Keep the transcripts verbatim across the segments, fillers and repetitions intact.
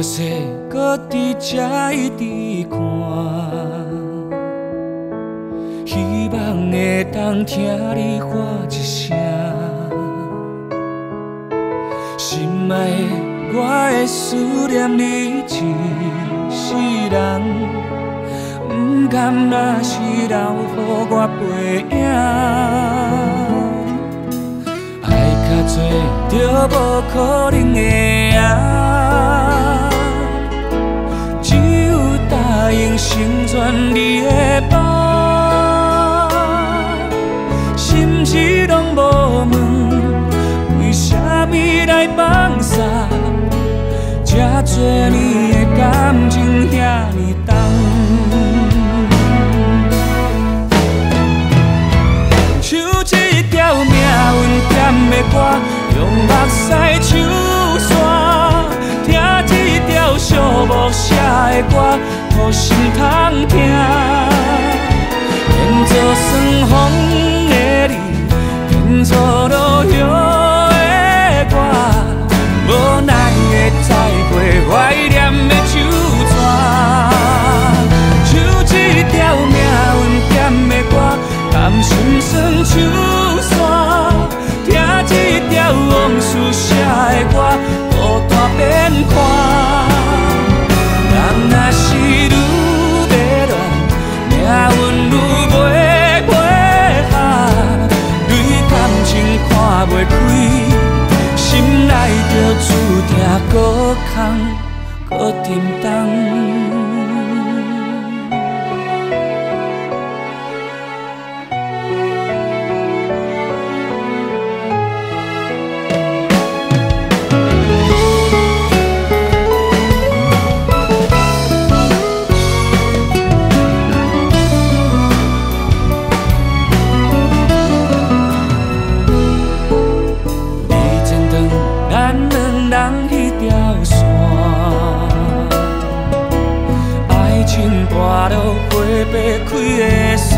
着世，搁伫这一直看，希望会当听你喊一声，心爱的，我会思念你一世人，不甘若是留予我背影，爱较多就无可能会啊。只有答应成全你的梦，心事拢无问，为啥物来放下？这多年的感情遐尼重，像一条命运点的歌，用目屎唱线。听这条寂寞写的歌，予心通听。变作酸风的你，变作落叶的我，无奈的再会怀念的手纸。像这条命运点的歌，甘心酸唱线。听这条往事写的歌，孤单变看。人若是愈迷乱，命运愈袂配合。对感情看袂开，心内就注定搁空搁沉重。跋落花白开的山，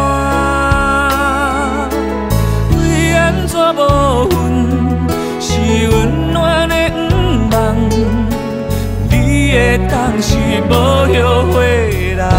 为安怎无份是温暖的愿望？你会当是无后悔的人，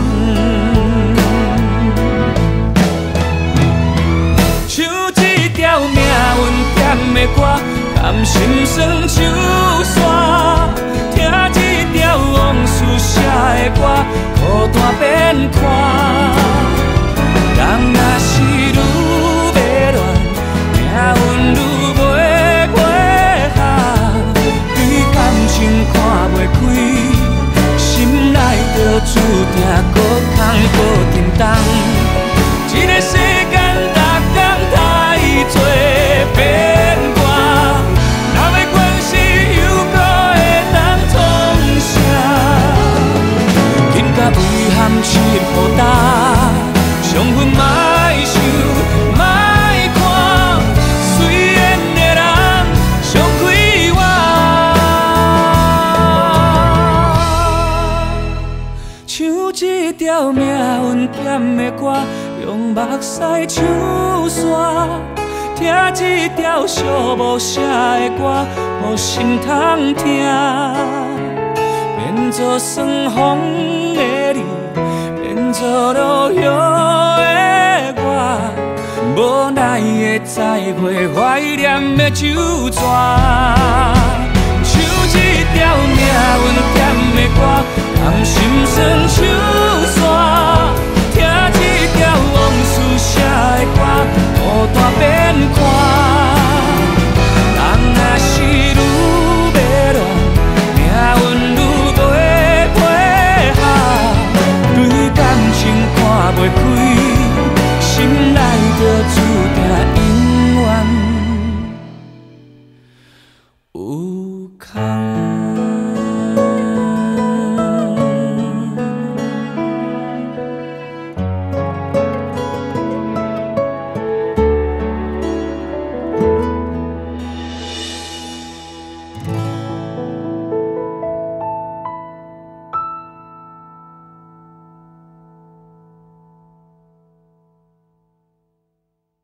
像这条命运点的歌，甘心酸唱线。听这条往事写的歌，孤单变看。人若是愈迷乱，命运愈袂配合。对感情看袂开，心内就注定搁空搁沉重。这个世间，逐天太多变卦，哪要关系犹搁会当创啥？紧甲遗憾切予干，伤痕莫想莫看，随缘的人伤开我。像这条命运点的歌，用目屎唱线。听这条寂寞写的歌，予心通听。变作酸风的你，变作落叶的我，无奈的再会怀念的手纸。